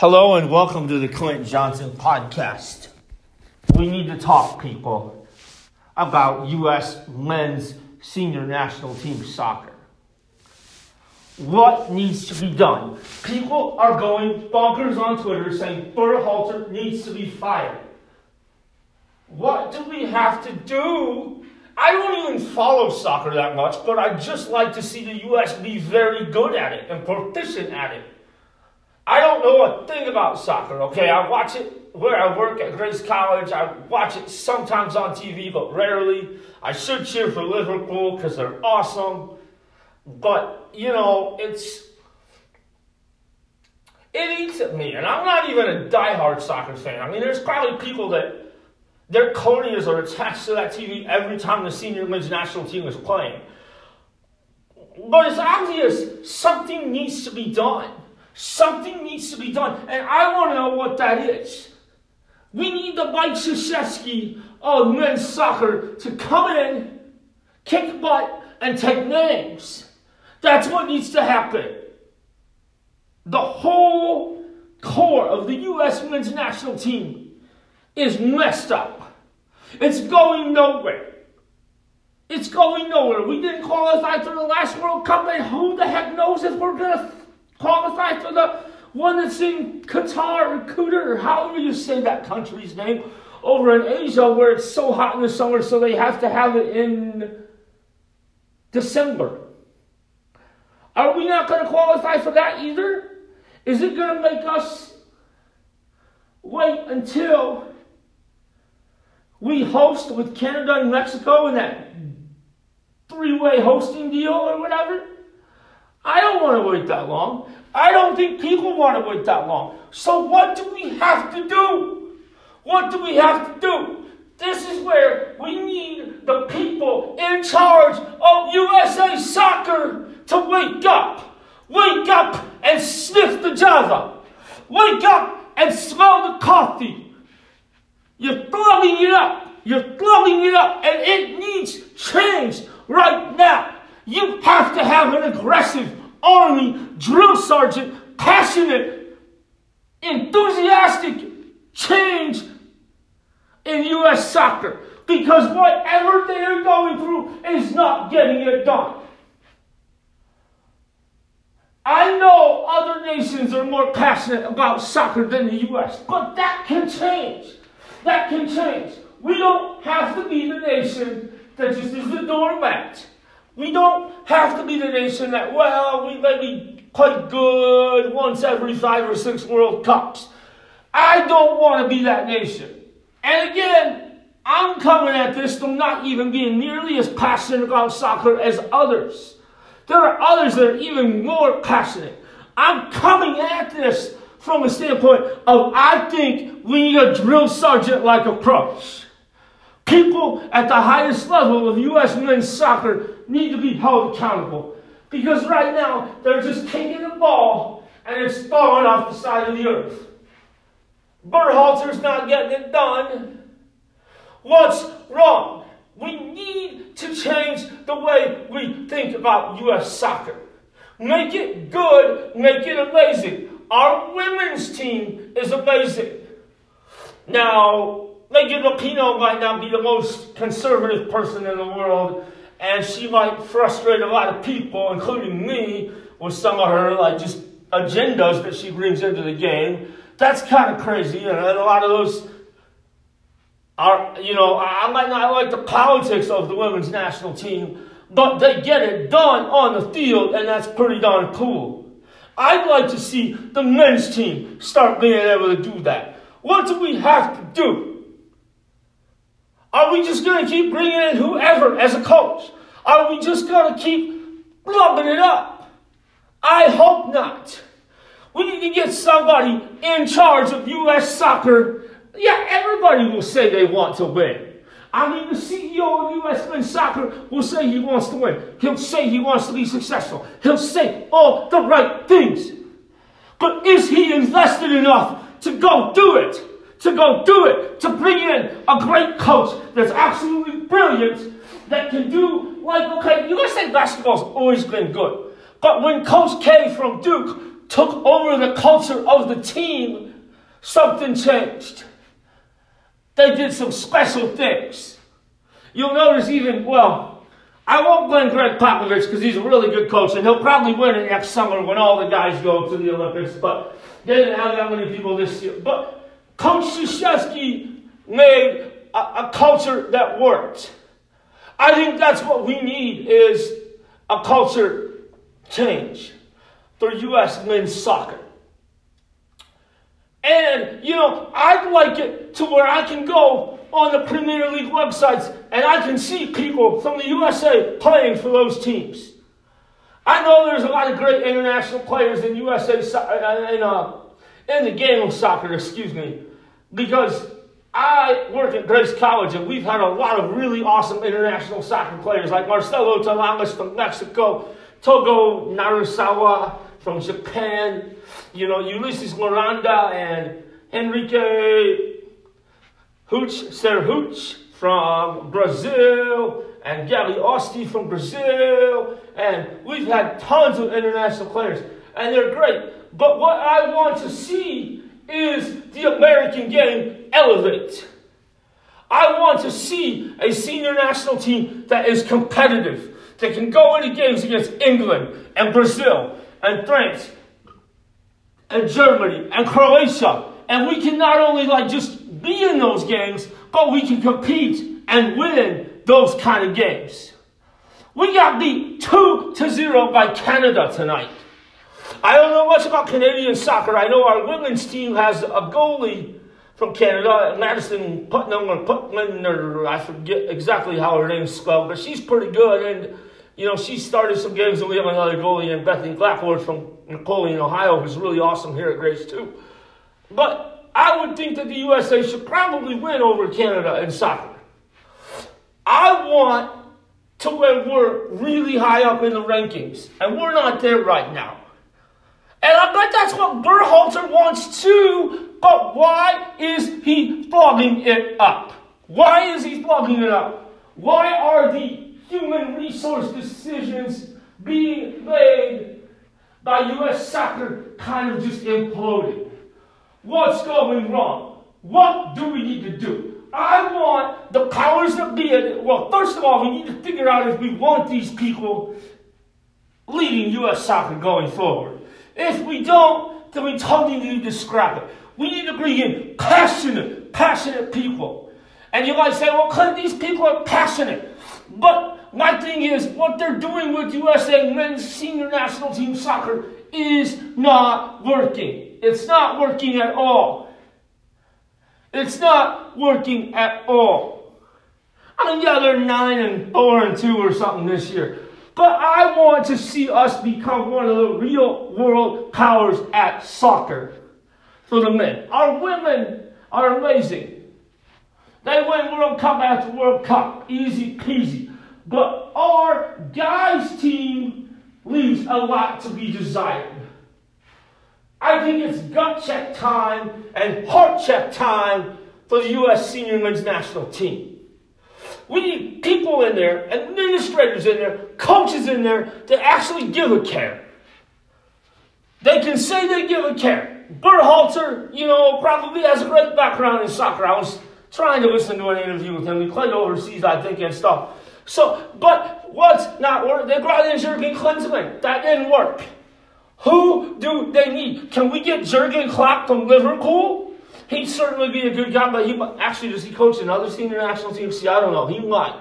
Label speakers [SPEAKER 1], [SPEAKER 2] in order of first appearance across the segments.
[SPEAKER 1] Hello and welcome to the Clint Johnson podcast. We need to talk, people, about U.S. men's senior national team soccer. What needs to be done? People are going bonkers on Twitter saying Berhalter needs to be fired. What do we have to do? I don't even follow soccer that much, but I'd just like to see the U.S. be very good at it and proficient at it. I don't know a thing about soccer, okay? I watch it where I work at Grace College. I watch it sometimes on TV, but rarely. I should cheer for Liverpool because they're awesome. But, it eats at me. And I'm not even a diehard soccer fan. I mean, there's probably people that their corneas are attached to that TV every time the senior men's national team is playing. But it's obvious something needs to be done. Something needs to be done, and I want to know what that is. We need the Mike Krzyzewski of men's soccer to come in, kick butt, and take names. That's what needs to happen. The whole core of the U.S. men's national team is messed up. It's going nowhere. It's going nowhere. We didn't qualify for the last World Cup, and who the heck knows if we're going to qualify for the one that's in Qatar or Qatar, or however you say that country's name, over in Asia where it's so hot in the summer, so they have to have it in December. Are we not going to qualify for that either? Is it going to make us wait until we host with Canada and Mexico in that three-way hosting deal or whatever? I don't want to wait that long. I don't think people want to wait that long. So what do we have to do? What do we have to do? This is where we need the people in charge of USA Soccer to wake up. Wake up and sniff the Java. Wake up and smell the coffee. You're throwing it up. You're throwing it up. And it needs change right now. You have to have an aggressive Army drill sergeant, passionate, enthusiastic change in U.S. soccer. Because whatever they are going through is not getting it done. I know other nations are more passionate about soccer than the U.S., but that can change. That can change. We don't have to be the nation that just is the doormat. We don't have to be the nation that, we may be quite good once every 5 or 6 World Cups. I don't want to be that nation. And again, I'm coming at this from not even being nearly as passionate about soccer as others. There are others that are even more passionate. I'm coming at this from a standpoint of I think we need a drill sergeant-like approach. People at the highest level of U.S. men's soccer need to be held accountable. Because right now, they're just kicking the ball and it's falling off the side of the earth. Berhalter's not getting it done. What's wrong? We need to change the way we think about U.S. soccer. Make it good. Make it amazing. Our women's team is amazing. Now, Megan Rapinoe might not be the most conservative person in the world, and she might frustrate a lot of people, including me, with some of her just agendas that she brings into the game. That's kind of crazy, and a lot of those are, I might not like the politics of the women's national team, but they get it done on the field, and that's pretty darn cool. I'd like to see the men's team start being able to do that. What do we have to do? Are we just going to keep bringing in whoever as a coach? Are we just going to keep blubbing it up? I hope not. We need to get somebody in charge of U.S. soccer. Yeah, everybody will say they want to win. I mean, the CEO of U.S. men's soccer will say he wants to win. He'll say he wants to be successful. He'll say all the right things. But is he invested enough to go do it? To bring in a great coach that's absolutely brilliant, that can do, you're going to say basketball's always been good. But when Coach K from Duke took over the culture of the team, something changed. They did some special things. You'll notice I won't blame Greg Popovich because he's a really good coach, and he'll probably win it next summer when all the guys go to the Olympics, but they didn't have that many people this year. But Coach Krzyzewski made a culture that worked. I think that's what we need is a culture change for U.S. men's soccer. And, I'd like it to where I can go on the Premier League websites and I can see people from the USA playing for those teams. I know there's a lot of great international players in USA, in the game of soccer, because I work at Grace College and we've had a lot of really awesome international soccer players like Marcelo Talamas from Mexico, Togo Narasawa from Japan, Ulysses Miranda and Enrique Serhuch from Brazil, and Gally Osti from Brazil, and we've had tons of international players, and they're great. But what I want to see is the American game elevate. I want to see a senior national team that is competitive, that can go into games against England and Brazil and France and Germany and Croatia. And we can not only just be in those games, but we can compete and win those kind of games. We got beat 2-0 by Canada tonight. I don't know much about Canadian soccer. I know our women's team has a goalie from Canada, Madison Putnam or Putman, or I forget exactly how her name's spelled, but she's pretty good. And, she started some games, and we have another goalie in Bethany Blackwood from Napoleon, Ohio, who's really awesome here at Grace, too. But I would think that the USA should probably win over Canada in soccer. I want to where we're really high up in the rankings, and we're not there right now. And I bet that's what Berhalter wants too, but why is he flogging it up? Why is he flogging it up? Why are the human resource decisions being made by U.S. soccer kind of just imploding? What's going wrong? What do we need to do? I want the powers that be. Well, first of all, we need to figure out if we want these people leading U.S. soccer going forward. If we don't, then we totally need to scrap it. We need to bring in passionate people. And you might say, well, Clint, these people are passionate. But my thing is, what they're doing with USA men's senior national team soccer is not working. It's not working at all. It's not working at all. I mean, yeah, they're 9-4 and 2 or something this year. But I want to see us become one of the real world powers at soccer for the men. Our women are amazing. They win World Cup after World Cup. Easy peasy. But our guys' team leaves a lot to be desired. I think it's gut check time and heart check time for the U.S. senior men's national team. We need people in there, administrators in there, coaches in there that actually give a care. They can say they give a care. Berhalter, probably has a great background in soccer. I was trying to listen to an interview with him. He played overseas, I think, and stuff. But what's not working? They brought in Jurgen Klinsmann. That didn't work. Who do they need? Can we get Jurgen Klopp from Liverpool? He'd certainly be a good guy, but does he coach another senior national team? See, I don't know. He might.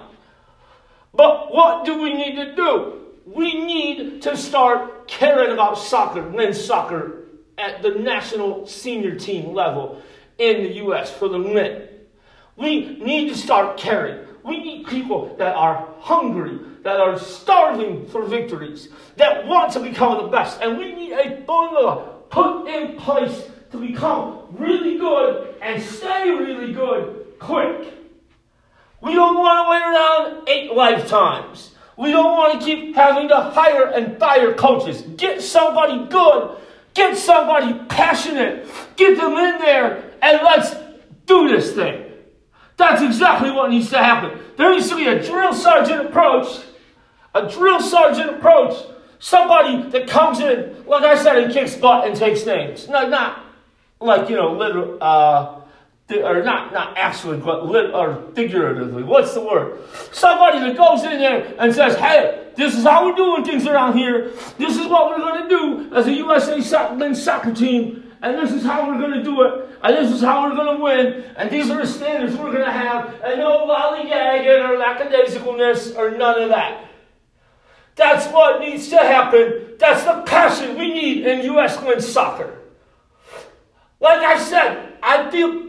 [SPEAKER 1] But what do we need to do? We need to start caring about soccer, men's soccer, at the national senior team level in the U.S. for the men. We need to start caring. We need people that are hungry, that are starving for victories, that want to become the best. And we need a formula put in place to become really good and stay really good quick. We don't want to wait around 8 lifetimes. We don't want to keep having to hire and fire coaches. Get somebody good. Get somebody passionate. Get them in there and let's do this thing. That's exactly what needs to happen. There needs to be a drill sergeant approach Somebody that comes in, like I said, and kicks butt and takes names. Not like, literal, or not actually, but or figuratively. What's the word? Somebody that goes in there and says, hey, this is how we're doing things around here. This is what we're going to do as a USA men's soccer team. And this is how we're going to do it. And this is how we're going to win. And these are the standards we're going to have. And no lollygagging or lackadaisicalness or none of that. That's what needs to happen. That's the passion we need in U.S. men's soccer. Like I said, I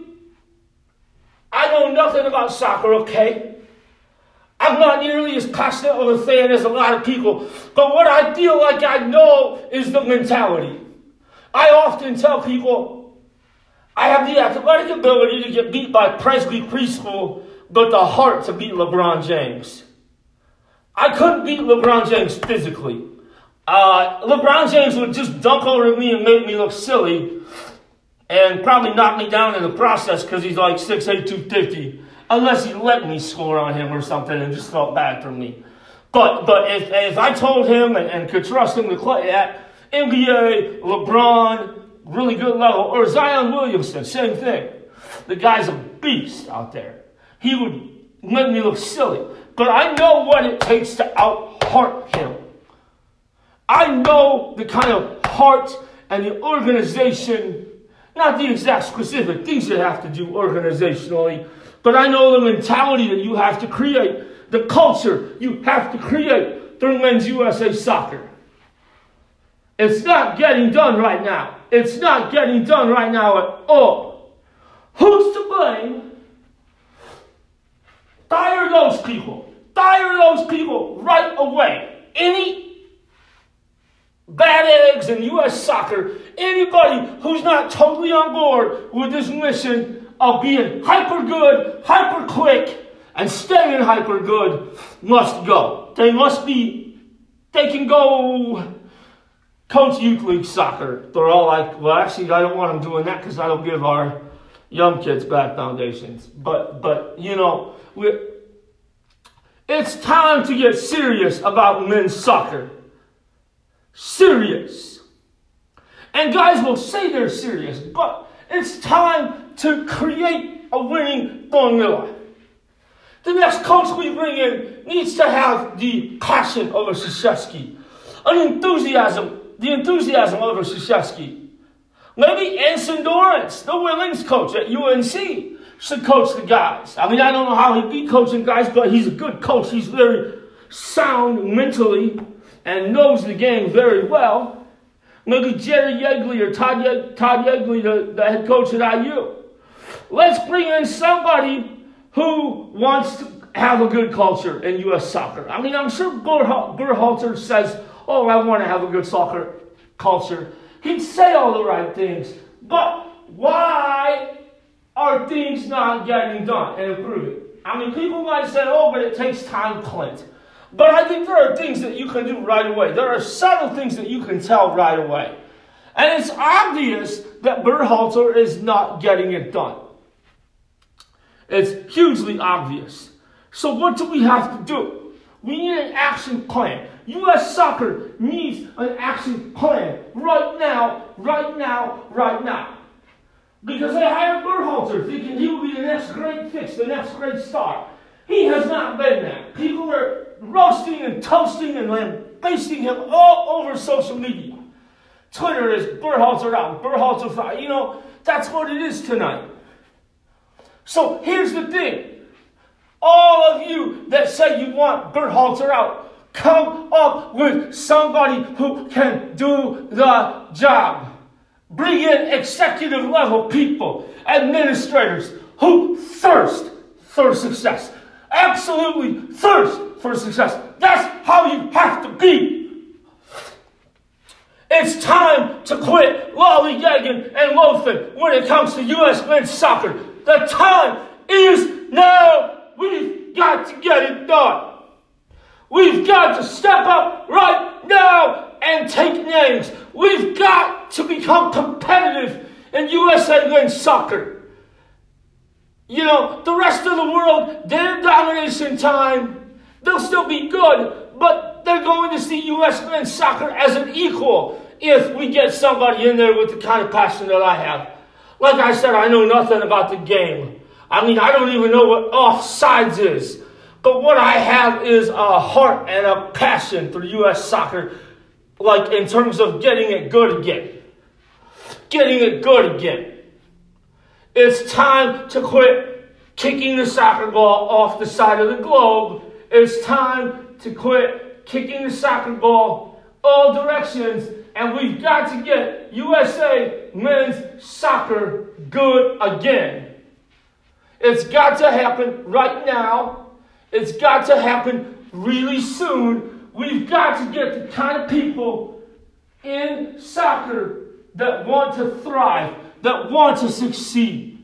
[SPEAKER 1] know nothing about soccer, okay? I'm not nearly as passionate of a fan as a lot of people. But what I feel like I know is the mentality. I often tell people I have the athletic ability to get beat by Presley Preschool, but the heart to beat LeBron James. I couldn't beat LeBron James physically. LeBron James would just dunk over me and make me look silly and probably knock me down in the process because he's like 6'8", 250, unless he let me score on him or something and just felt bad for me. But if I told him and could trust him to play at NBA, LeBron, really good level, or Zion Williamson, same thing. The guy's a beast out there. He would make me look silly. But I know what it takes to out-heart him. I know the kind of heart and the organization, not the exact specific things you have to do organizationally, but I know the mentality that you have to create, the culture you have to create through men's USA soccer. It's not getting done right now. It's not getting done right now at all. Who's to blame? Fire those people. Fire those people right away. Any bad eggs in U.S. soccer, anybody who's not totally on board with this mission of being hyper good, hyper quick, and staying hyper good must go. They can go coach youth league soccer. They're all like, well, actually, I don't want them doing that because I don't give our young kids bad foundations. But it's time to get serious about men's soccer. Serious. And guys will say they're serious, but it's time to create a winning formula. The next coach we bring in needs to have the passion of a Krzyzewski, the enthusiasm of a Krzyzewski. Maybe Anson Dorrance, the women's coach at UNC, should coach the guys. I don't know how he'd be coaching guys, but he's a good coach. He's very sound mentally and knows the game very well. Maybe Jerry Yeagley or Todd Yeagley, the head coach at IU. Let's bring in somebody who wants to have a good culture in U.S. soccer. I'm sure Berhalter says, oh, I want to have a good soccer culture. He'd say all the right things. But why are things not getting done and improving? People might say, oh, but it takes time, Clint. But I think there are things that you can do right away. There are subtle things that you can tell right away. And it's obvious that Berhalter is not getting it done. It's hugely obvious. So what do we have to do? We need an action plan. U.S. soccer needs an action plan right now. Because they hired Berhalter thinking he will be the next great fix, the next great star. He has not been that. People are roasting and toasting and lambasting him all over social media. Twitter is Berhalter out, Berhalter out. That's what it is tonight. So here's the thing. All of you that say you want Berhalter out, come up with somebody who can do the job. Bring in executive level people, administrators who thirst for success. Absolutely thirst for success. That's how you have to be. It's time to quit lollygagging and loafing when it comes to U.S. men's soccer. The time is now. We've got to get it done. We've got to step up right now and take names. We've got to become competitive in USA men's soccer. The rest of the world, their domination time, they'll still be good, but But they're going to see U.S. men's soccer as an equal if we get somebody in there with the kind of passion that I have. Like I said, I know nothing about the game. I mean, I don't even know what offsides is. But what I have is a heart and a passion for U.S. soccer, like in terms of getting it good again. Getting it good again. It's time to quit kicking the soccer ball off the side of the globe. It's time to quit kicking the soccer ball all directions. And we've got to get USA men's soccer good again. It's got to happen right now. It's got to happen really soon. We've got to get the kind of people in soccer that want to thrive, that want to succeed.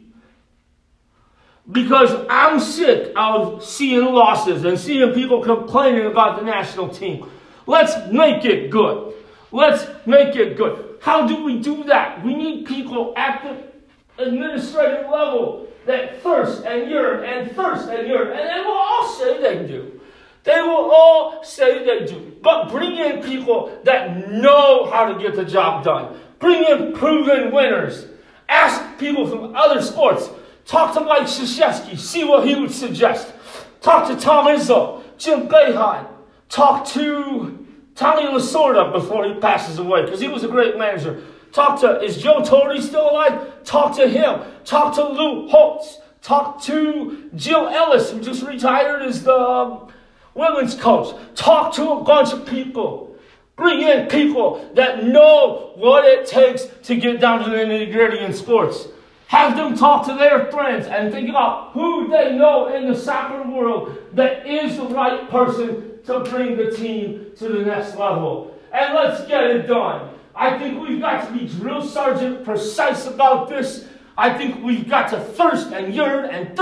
[SPEAKER 1] Because I'm sick of seeing losses and seeing people complaining about the national team. Let's make it good. Let's make it good. How do we do that? We need people at the administrative level that thirst and yearn and thirst and yearn. And they will all say they do. They will all say they do. But bring in people that know how to get the job done. Bring in proven winners. Ask people from other sports. Talk to Mike Krzyzewski. See what he would suggest. Talk to Tom Izzo, Jim Boeheim. Talk to Tommy Lasorda before he passes away, because he was a great manager. Is Joe Torre still alive? Talk to him. Talk to Lou Holtz. Talk to Jill Ellis, who just retired as the women's coach. Talk to a bunch of people. Bring in people that know what it takes to get down to the nitty-gritty in sports. Have them talk to their friends and think about who they know in the soccer world that is the right person to bring the team to the next level. And let's get it done. I think we've got to be drill sergeant precise about this. I think we've got to thirst and yearn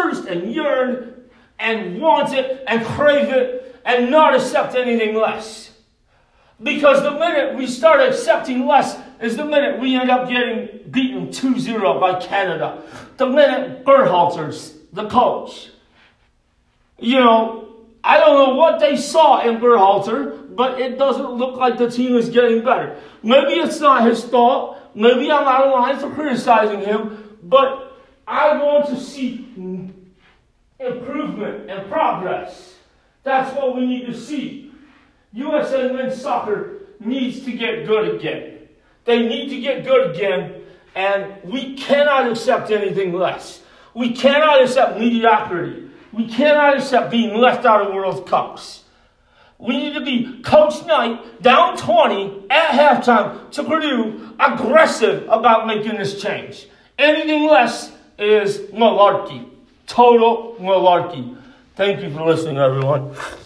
[SPEAKER 1] and want it and crave it and not accept anything less. Because the minute we start accepting less is the minute we end up getting beaten 2-0 by Canada. The minute Berhalter's the coach. You know, I don't know what they saw in Berhalter, but it doesn't look like the team is getting better. Maybe it's not his fault. Maybe I'm out of line for criticizing him. But I want to see improvement and progress. That's what we need to see. USA men's soccer needs to get good again. They need to get good again, and we cannot accept anything less. We cannot accept mediocrity. We cannot accept being left out of World Cups. We need to be Coach Knight, down 20 at halftime to Purdue, aggressive about making this change. Anything less is malarkey. Total malarkey. Thank you for listening, everyone.